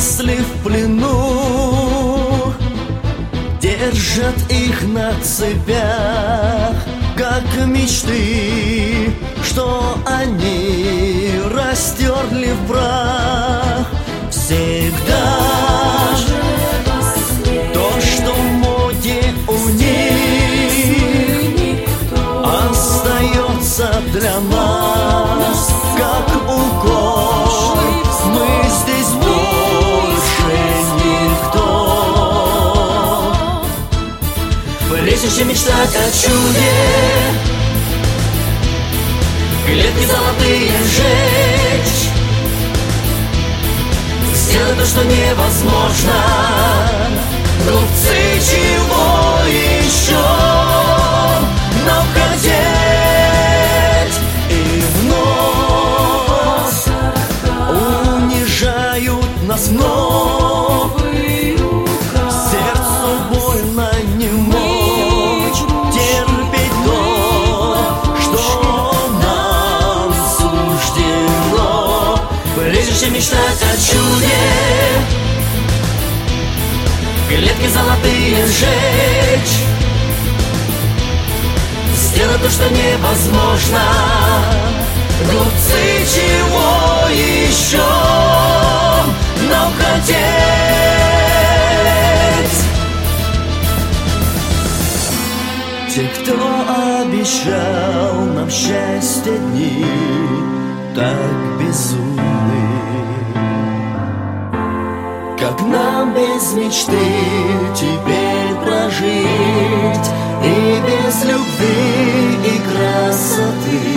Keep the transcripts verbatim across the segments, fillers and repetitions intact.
мысли в плену, держат их на цепях, как мечты, что они растерли в прах. Всегда то, что в моде у них, остается для нас как укор. Мы здесь больше никто. Прежде чем мечтать о чуде, клетки золотые сжечь, сделать то, что невозможно. Глупцы, чего еще нам хотеть? И вновь унижают нас вновь. Сердцу больно не мочь терпеть то, что нам суждено. Прежде чем мечтать о чуде, клетки золотые сжечь, сделать то, что невозможно. Глупцы, чего еще нам хотеть? Те, кто обещал нам счастье дни, так безумны. Как нам без мечты теперь прожить, и без любви и красоты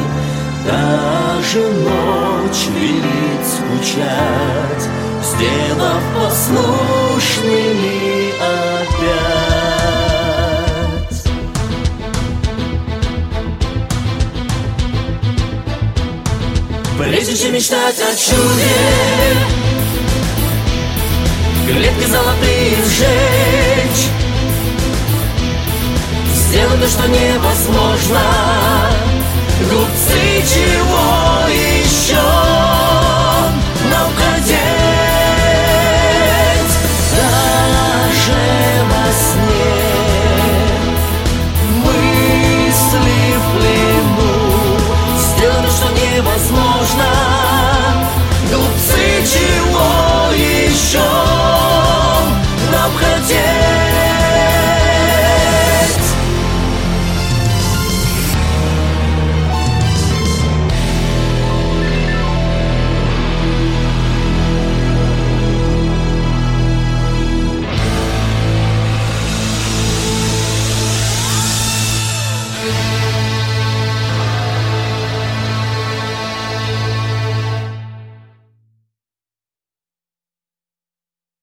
даже ночь велит скучать, сделав послушными опять. Прежде чем мечтать о чуде, клетки золотые сжечь, сделать то, что невозможно. Глупцы, чего